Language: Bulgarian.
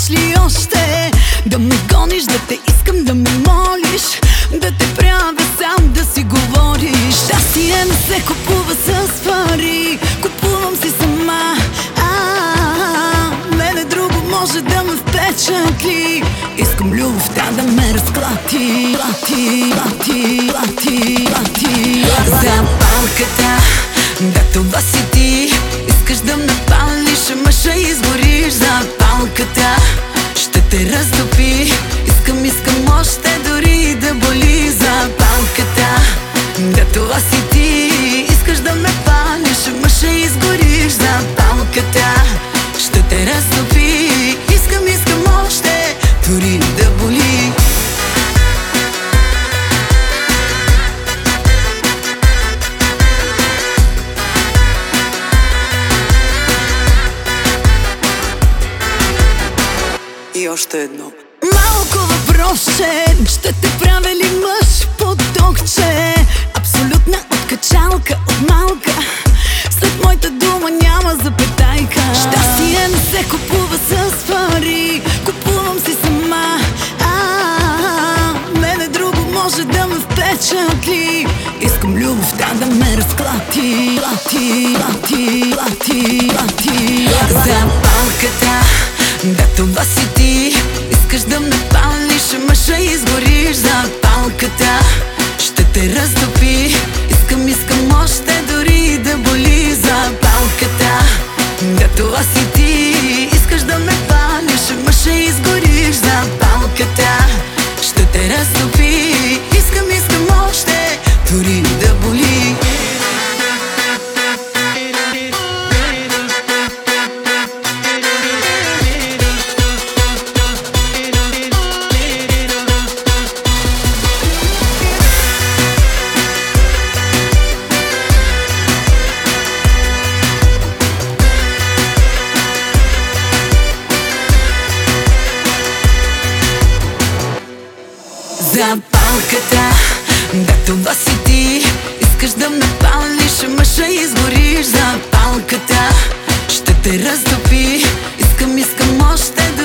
Искаш ли още да ме гониш, да те искам да ме молиш, да те правя сам да си говориш? Щастие не се купува с пари, купувам си сама. Мене друго може да ме впечатли. Искам любовта да ме разклати. Запалката, да това си ти. Искаш да ме палиш, ама ще изгориш. Запалката ще те разтопи. Искам още, дори да боли. Запалката, да това си ти. Искаш да ме палиш, ама ще изгориш. Запалката ще те разтопи. Искам още, дори да боли. И още едно. Малко въпросче, ще те правя ли мъж по токче? Абсолютна откачалка от малка. След моята дума няма запетайка. Щастие не се купува с пари, купувам си сама. Мене друго може да ме впечатли. Искам любовта да ме разклати. Запалката, да това си ти. Искаш да ме палиш, ама ще изгориш. Запалката ще те разтопи. Искам още, дори да боли. Запалката, да това си ти. Искаш да ме палиш, ама ще изгориш. Запалката ще те разтопи. Искам още, дори да боли. Запалката, да това си ти. Искаш да ме палиш, ама ще изгориш. Запалката ще те разтопи. Искам още,